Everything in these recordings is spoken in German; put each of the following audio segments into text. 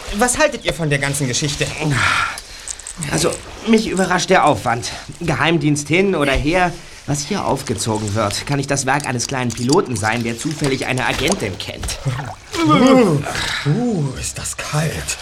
Was haltet ihr von der ganzen Geschichte? Also, mich überrascht der Aufwand. Geheimdienst hin oder her. Was hier aufgezogen wird, kann nicht das Werk eines kleinen Piloten sein, der zufällig eine Agentin kennt. Ist das kalt.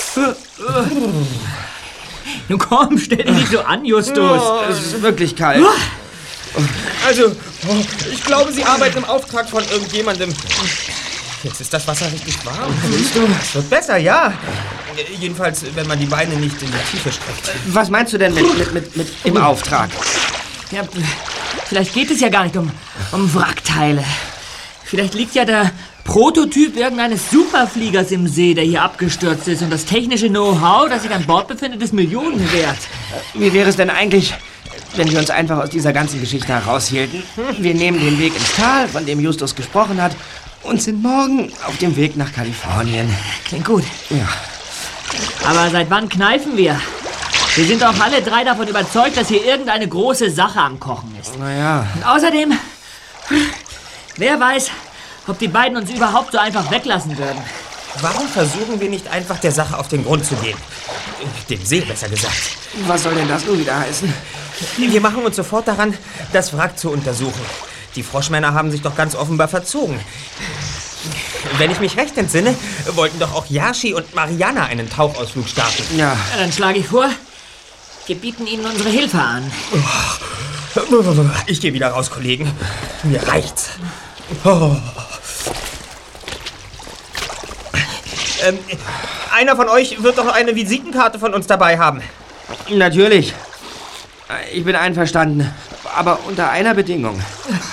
Nun komm, stell dich nicht so an, Justus. Es ist wirklich kalt. Also, ich glaube, Sie arbeiten im Auftrag von irgendjemandem. Jetzt ist das Wasser richtig warm. Siehst du? Es wird besser, ja. Jedenfalls, wenn man die Beine nicht in die Tiefe streckt. Was meinst du denn mit im Auftrag? Ja, vielleicht geht es ja gar nicht um Wrackteile. Vielleicht liegt ja der Prototyp irgendeines Superfliegers im See, der hier abgestürzt ist. Und das technische Know-how, das sich an Bord befindet, ist Millionen wert. Wie wäre es denn eigentlich, wenn wir uns einfach aus dieser ganzen Geschichte heraushielten? Wir nehmen den Weg ins Tal, von dem Justus gesprochen hat, und sind morgen auf dem Weg nach Kalifornien. Klingt gut. Ja. Aber seit wann kneifen wir? Wir sind doch alle drei davon überzeugt, dass hier irgendeine große Sache am Kochen ist. Naja. Und außerdem, wer weiß, ob die beiden uns überhaupt so einfach weglassen würden. Warum versuchen wir nicht einfach der Sache auf den Grund zu gehen? Dem See, besser gesagt. Was soll denn das nun wieder heißen? Wir machen uns sofort daran, das Wrack zu untersuchen. Die Froschmänner haben sich doch ganz offenbar verzogen. Wenn ich mich recht entsinne, wollten doch auch Yashi und Mariana einen Tauchausflug starten. Ja. Dann schlage ich vor, wir bieten ihnen unsere Hilfe an. Ich gehe wieder raus, Kollegen. Mir reicht's. Oh. Einer von euch wird doch eine Visitenkarte von uns dabei haben. Natürlich. Ich bin einverstanden. Aber unter einer Bedingung.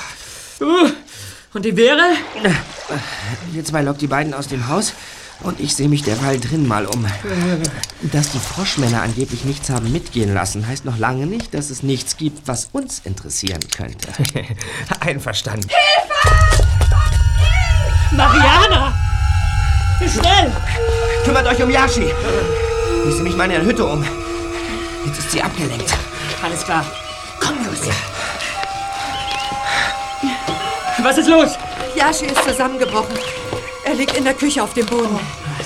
Und die wäre? Ihr zwei lockt die beiden aus dem Haus und ich sehe mich derweil drin mal um. Dass die Froschmänner angeblich nichts haben mitgehen lassen, heißt noch lange nicht, dass es nichts gibt, was uns interessieren könnte. Einverstanden. Hilfe! Mariana! Schnell! Kümmert euch um Yashi. Ich sehe mich mal in der Hütte um. Jetzt ist sie abgelenkt. Alles klar. Komm, los. Was ist los? Yashi ist zusammengebrochen. Er liegt in der Küche auf dem Boden.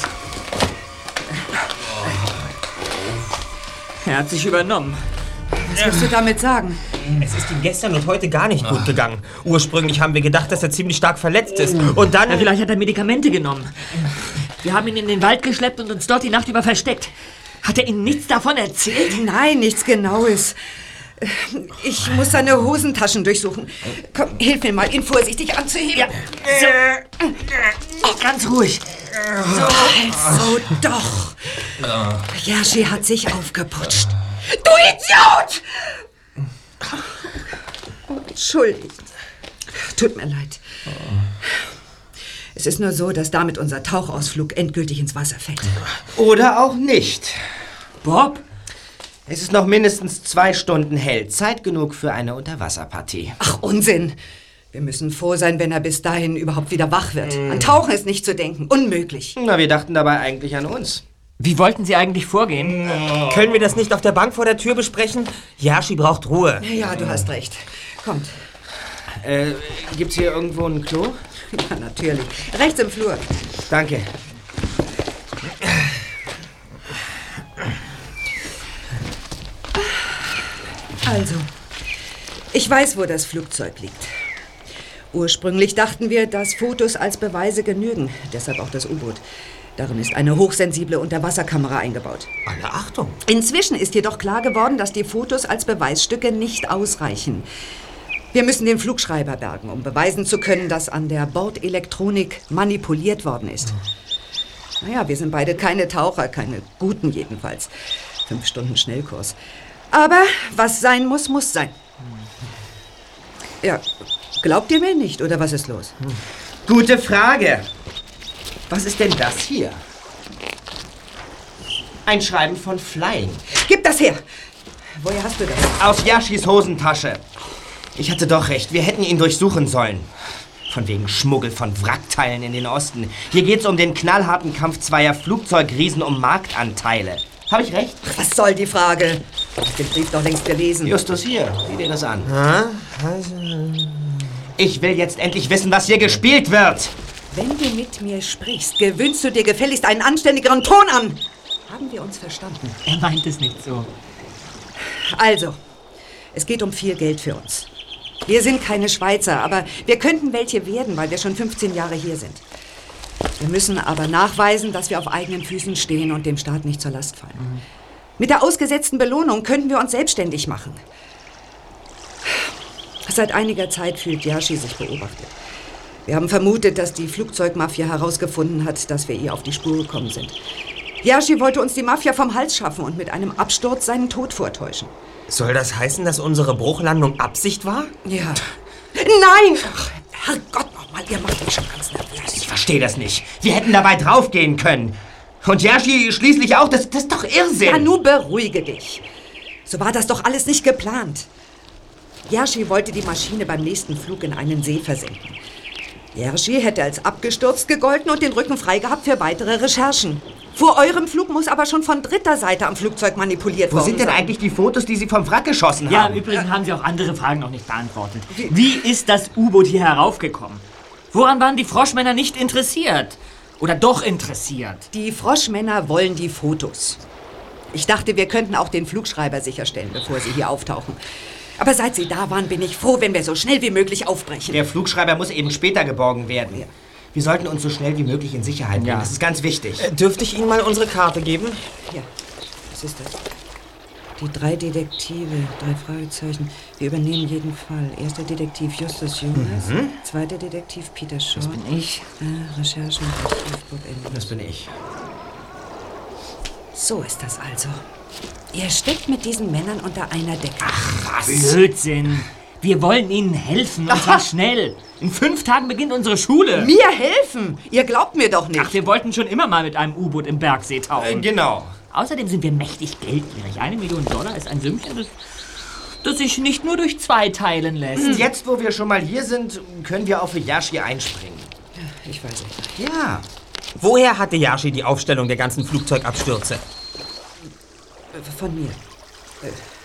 Er hat sich übernommen. Was willst du damit sagen? Es ist ihm gestern und heute gar nicht gut gegangen. Ursprünglich haben wir gedacht, dass er ziemlich stark verletzt ist. Und dann... Ja, vielleicht hat er Medikamente genommen. Wir haben ihn in den Wald geschleppt und uns dort die Nacht über versteckt. Hat er Ihnen nichts davon erzählt? Nein, nichts Genaues. Ich muss seine Hosentaschen durchsuchen. Komm, hilf mir mal, ihn vorsichtig anzuheben. Ja. So. Ganz ruhig. So doch. Yashi hat sich aufgeputscht. Du Idiot! Entschuldigt. Tut mir leid. Es ist nur so, dass damit unser Tauchausflug endgültig ins Wasser fällt. Oder auch nicht. Bob? Es ist noch mindestens 2 Stunden hell. Zeit genug für eine Unterwasserpartie. Ach, Unsinn. Wir müssen froh sein, wenn er bis dahin überhaupt wieder wach wird. An Tauchen ist nicht zu denken. Unmöglich. Na, wir dachten dabei eigentlich an uns. Wie wollten Sie eigentlich vorgehen? Können wir das nicht auf der Bank vor der Tür besprechen? Yashi braucht Ruhe. Ja, du hast recht. Kommt. Gibt's hier irgendwo ein Klo? Ja, natürlich. Rechts im Flur. Danke. Also, ich weiß, wo das Flugzeug liegt. Ursprünglich dachten wir, dass Fotos als Beweise genügen. Deshalb auch das U-Boot. Darin ist eine hochsensible Unterwasserkamera eingebaut. Alle Achtung. Inzwischen ist jedoch klar geworden, dass die Fotos als Beweisstücke nicht ausreichen. Wir müssen den Flugschreiber bergen, um beweisen zu können, dass an der Bordelektronik manipuliert worden ist. Naja, wir sind beide keine Taucher, keine guten jedenfalls. 5 Stunden Schnellkurs. Aber was sein muss, muss sein. Ja, glaubt ihr mir nicht, oder was ist los? Gute Frage. Was ist denn das hier? Ein Schreiben von Flying. Gib das her! Woher hast du das? Aus Yashis Hosentasche. Ich hatte doch recht, wir hätten ihn durchsuchen sollen. Von wegen Schmuggel von Wrackteilen in den Osten. Hier geht's um den knallharten Kampf zweier Flugzeugriesen um Marktanteile. Habe ich recht? Was soll die Frage? Du hast den Brief doch längst gelesen. Justus, hier, sieh dir das an. Ich will jetzt endlich wissen, was hier gespielt wird. Wenn du mit mir sprichst, gewöhnst du dir gefälligst einen anständigeren Ton an. Haben wir uns verstanden? Er meint es nicht so. Also, es geht um viel Geld für uns. Wir sind keine Schweizer, aber wir könnten welche werden, weil wir schon 15 Jahre hier sind. Wir müssen aber nachweisen, dass wir auf eigenen Füßen stehen und dem Staat nicht zur Last fallen. Mit der ausgesetzten Belohnung könnten wir uns selbstständig machen. Seit einiger Zeit fühlt Yashi sich beobachtet. Wir haben vermutet, dass die Flugzeugmafia herausgefunden hat, dass wir ihr auf die Spur gekommen sind. Yashi wollte uns die Mafia vom Hals schaffen und mit einem Absturz seinen Tod vortäuschen. Soll das heißen, dass unsere Bruchlandung Absicht war? Ja. Nein! Ach, Herrgott nochmal, ihr macht mich schon ganz nervös. Ich verstehe das nicht. Wir hätten dabei draufgehen können. Und Yashi schließlich auch. Das ist doch Irrsinn. Ja, nun beruhige dich. So war das doch alles nicht geplant. Yashi wollte die Maschine beim nächsten Flug in einen See versenken. Yashi hätte als abgestürzt gegolten und den Rücken frei gehabt für weitere Recherchen. Vor eurem Flug muss aber schon von dritter Seite am Flugzeug manipuliert worden Wo sind denn sein. eigentlich die Fotos, die Sie vom Wrack geschossen Ja, haben? im Übrigen haben Sie auch andere Fragen noch nicht beantwortet. Wie ist das U-Boot hier heraufgekommen? Woran waren die Froschmänner nicht interessiert? Oder doch interessiert? Die Froschmänner wollen die Fotos. Ich dachte, wir könnten auch den Flugschreiber sicherstellen, bevor sie hier auftauchen. Aber seit sie da waren, bin ich froh, wenn wir so schnell wie möglich aufbrechen. Der Flugschreiber muss eben später geborgen werden. Ja. Wir sollten uns so schnell wie möglich in Sicherheit bringen. Ja. Das ist ganz wichtig. Dürfte ich Ihnen mal unsere Karte geben? Ja, was ist das? Die 3 Detektive, 3 Fragezeichen. Wir übernehmen jeden Fall. Erster Detektiv Justus Jonas, zweiter Detektiv Peter Shaw. Das bin ich. Recherchen und Archiv Bob Elliott. Das bin ich. So ist das also. Ihr steckt mit diesen Männern unter einer Decke. Blödsinn. Wir wollen Ihnen helfen, und zwar schnell. In 5 Tagen beginnt unsere Schule. Mir helfen? Ihr glaubt mir doch nicht. Ach, wir wollten schon immer mal mit einem U-Boot im Bergsee tauchen. Genau. Außerdem sind wir mächtig geldgierig. $1 Million ist ein Sümmchen, das sich nicht nur durch 2 teilen lässt. Jetzt, wo wir schon mal hier sind, können wir auch für Yashi einspringen. Ich weiß nicht. Ja. Woher hatte Yashi die Aufstellung der ganzen Flugzeugabstürze? Von mir.